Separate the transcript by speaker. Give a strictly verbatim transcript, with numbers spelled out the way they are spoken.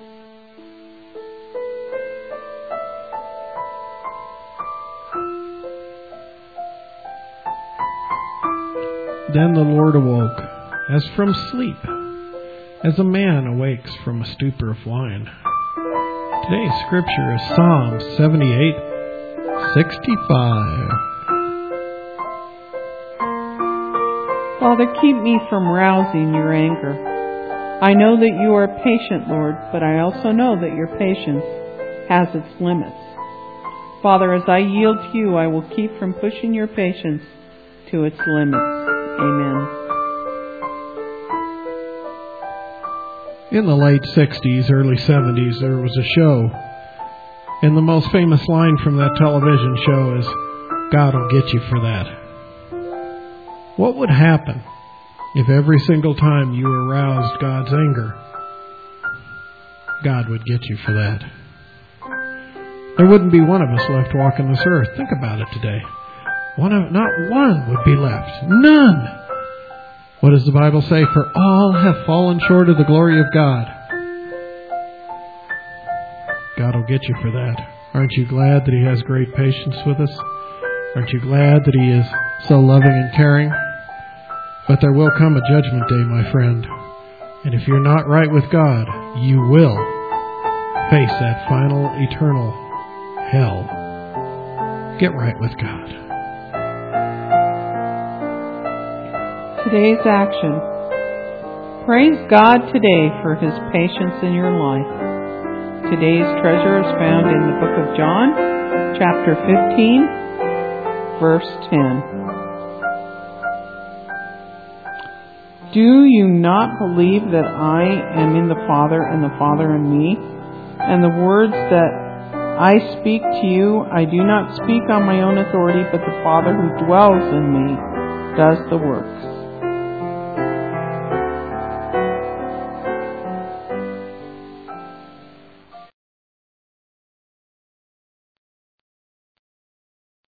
Speaker 1: Then the Lord awoke, as from sleep, as a man awakes from a stupor of wine. Today's scripture is Psalm seventy-eight, sixty-five.
Speaker 2: Father, keep me from rousing your anger. I know that you are patient, Lord, but I also know that your patience has its limits. Father, as I yield to you, I will keep from pushing your patience to its limits. Amen.
Speaker 1: In the late sixties, early seventies, there was a show, and the most famous line from that television show is, "God will get you for that." What would happen if every single time you aroused God's anger, God would get you for that? There wouldn't be one of us left walking this earth. Think about it today. One of, not one would be left. None. What does the Bible say? For all have fallen short of the glory of God. God will get you for that. Aren't you glad that He has great patience with us? Aren't you glad that He is so loving and caring? But there will come a judgment day, my friend. And if you're not right with God, you will face that final eternal hell. Get right with God.
Speaker 2: Today's action. Praise God today for His patience in your life. Today's treasure is found in the book of John, chapter fifteen, verse ten. Do you not believe that I am in the Father and the Father in me? And the words that I speak to you, I do not speak on my own authority, but the Father who dwells in me does the works.